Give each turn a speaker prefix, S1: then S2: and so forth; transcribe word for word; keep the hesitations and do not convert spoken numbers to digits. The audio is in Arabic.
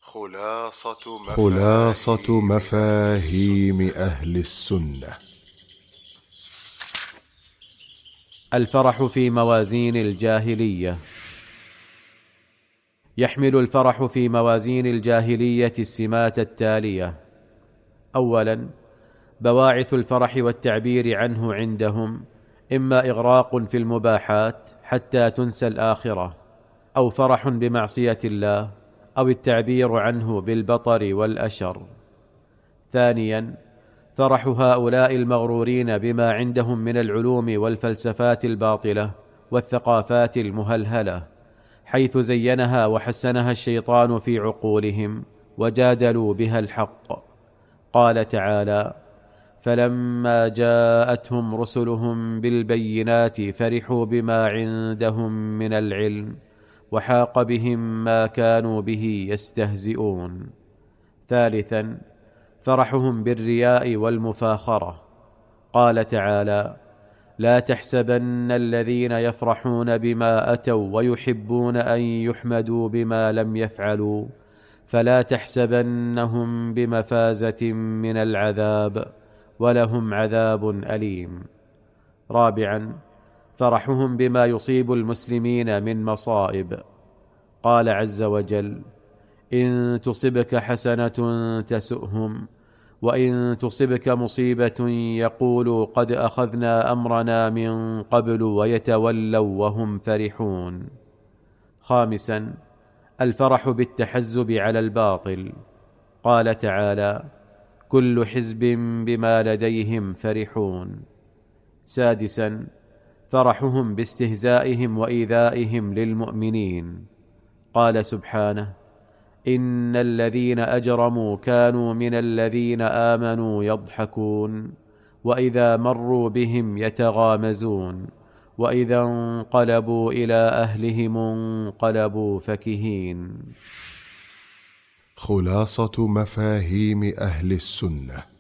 S1: خلاصة مفاهيم,
S2: خلاصة مفاهيم أهل السنة.
S3: الفرح في موازين الجاهلية. يحمل الفرح في موازين الجاهلية السمات التالية: أولا، بواعث الفرح والتعبير عنه عندهم إما إغراق في المباحات حتى تنسى الآخرة، أو فرح بمعصية الله، أو التعبير عنه بالبطر والأشر. ثانيا، فرح هؤلاء المغرورين بما عندهم من العلوم والفلسفات الباطلة والثقافات المهلهلة، حيث زينها وحسنها الشيطان في عقولهم وجادلوا بها الحق. قال تعالى: فلما جاءتهم رسلهم بالبينات فرحوا بما عندهم من العلم وحاق بهم ما كانوا به يستهزئون. ثالثا، فرحهم بالرياء والمفاخرة. قال تعالى: لا تحسبن الذين يفرحون بما أتوا ويحبون أن يحمدوا بما لم يفعلوا فلا تحسبنهم بمفازة من العذاب ولهم عذاب أليم. رابعا، فرحهم بما يصيب المسلمين من مصائب. قال عز وجل: إن تصبك حسنة تسؤهم وإن تصبك مصيبة يقولوا قد أخذنا أمرنا من قبل ويتولوا وهم فرحون. خامسا، الفرح بالتحزب على الباطل. قال تعالى: كل حزب بما لديهم فرحون. سادسا، فرحهم باستهزائهم وإيذائهم للمؤمنين. قال سبحانه: إن الذين أجرموا كانوا من الذين آمنوا يضحكون وإذا مروا بهم يتغامزون وإذا انقلبوا إلى أهلهم انقلبوا فكهين.
S2: خلاصة مفاهيم أهل السنة.